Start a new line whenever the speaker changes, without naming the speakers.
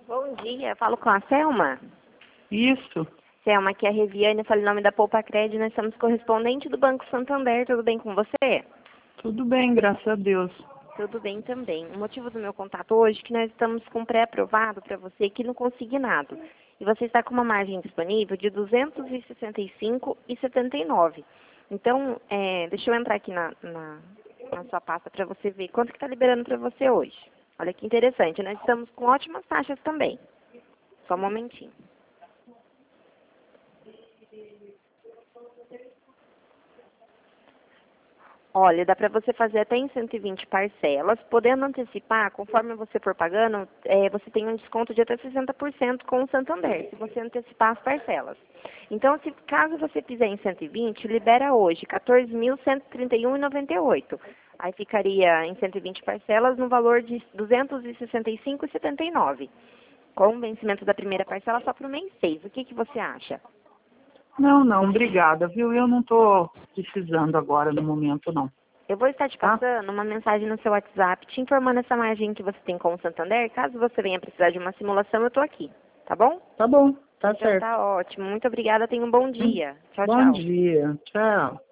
Bom dia, eu falo com a Selma.
Isso,
Selma, aqui é a Reviane, eu falei o nome da Poupa Crédito, nós somos correspondente do Banco Santander, tudo bem com você?
tudo bem, graças a Deus.
Tudo bem também. O motivo do meu contato hoje é que nós estamos com pré-aprovado para você aqui no Consignado. E você está com uma margem disponível de R$ 265,79. Então, deixa eu entrar aqui na sua pasta para você ver quanto que está liberando para você hoje. Olha que interessante, nós estamos com ótimas taxas também. Só um momentinho. Olha, dá para você fazer até em 120 parcelas, podendo antecipar, conforme você for pagando, você tem um desconto de até 60% com o Santander, se você antecipar as parcelas. Então, caso você fizer em 120, libera hoje R$ 14.131,98. Aí ficaria em 120 parcelas no valor de R$ 265,79. Com o vencimento da primeira parcela só para o mês 6. O que você acha?
Não, obrigada, viu? Eu não estou precisando agora no momento, não.
Eu vou estar te
Tá?
passando uma mensagem no seu WhatsApp, te informando essa margem que você tem com o Santander. Caso você venha precisar de uma simulação, eu estou aqui, tá bom?
Tá bom, tá
Então
certo.
tá ótimo. Muito obrigada, tenha um bom dia. Tchau,
Bom
tchau.
dia, tchau.